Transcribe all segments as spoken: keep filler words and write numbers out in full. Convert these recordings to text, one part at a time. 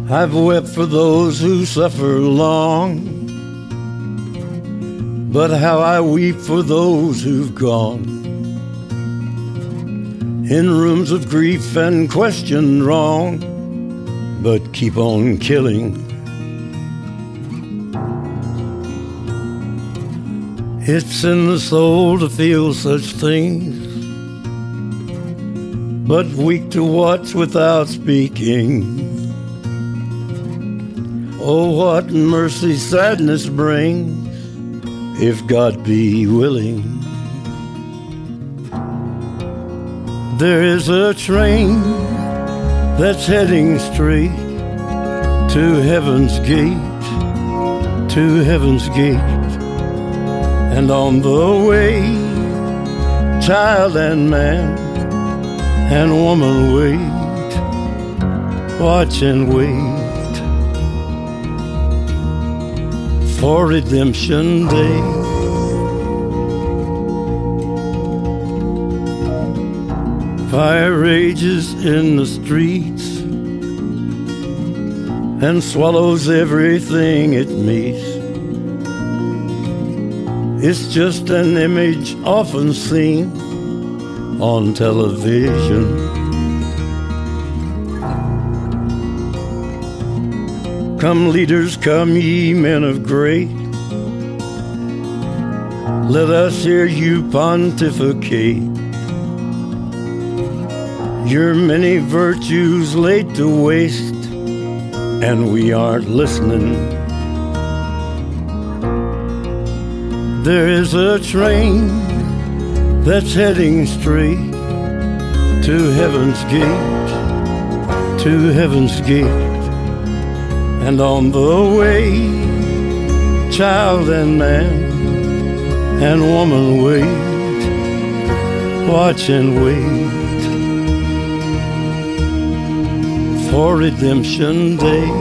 I've wept for those who suffer long, but how I weep for those who've gone in rooms of grief and questioned wrong, but keep on killing. It's in the soul to feel such things, but weak to watch without speaking. Oh, what mercy sadness brings, if God be willing. There is a train that's heading straight to heaven's gate, to heaven's gate. And on the way, child and man and woman wait, watch and wait for Redemption Day. Fire rages in the streets and swallows everything it meets. It's just an image often seen on television. Come leaders, come ye men of great, let us hear you pontificate. Your many virtues laid to waste, and we aren't listening. There is a train that's heading straight to heaven's gate, to heaven's gate. And on the way, child and man and woman wait, watch and wait for Redemption Day.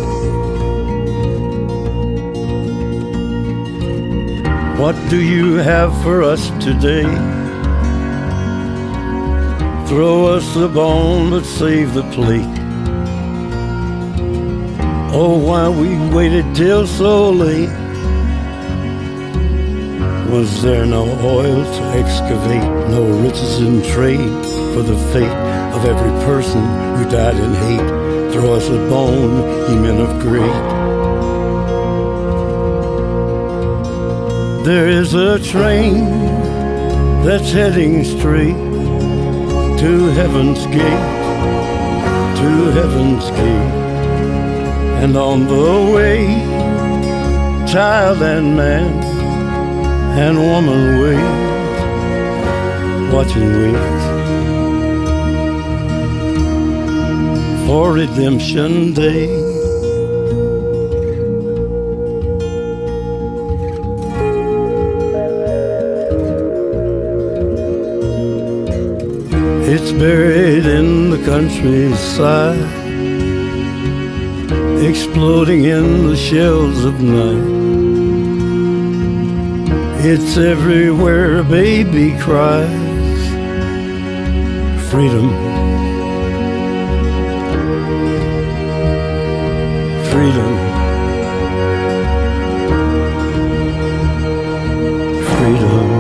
What do you have for us today? Throw us the bone, but save the plate. Oh, why we waited till so late? Was there no oil to excavate, no riches in trade for the fate of every person who died in hate? Throw us a bone, ye men of great. There is a train that's heading straight to heaven's gate, to heaven's gate. And on the way, child and man and woman wait, watch and wait for Redemption Day. It's buried in the countryside, exploding in the shells of night. It's everywhere a baby cries, freedom, freedom, freedom.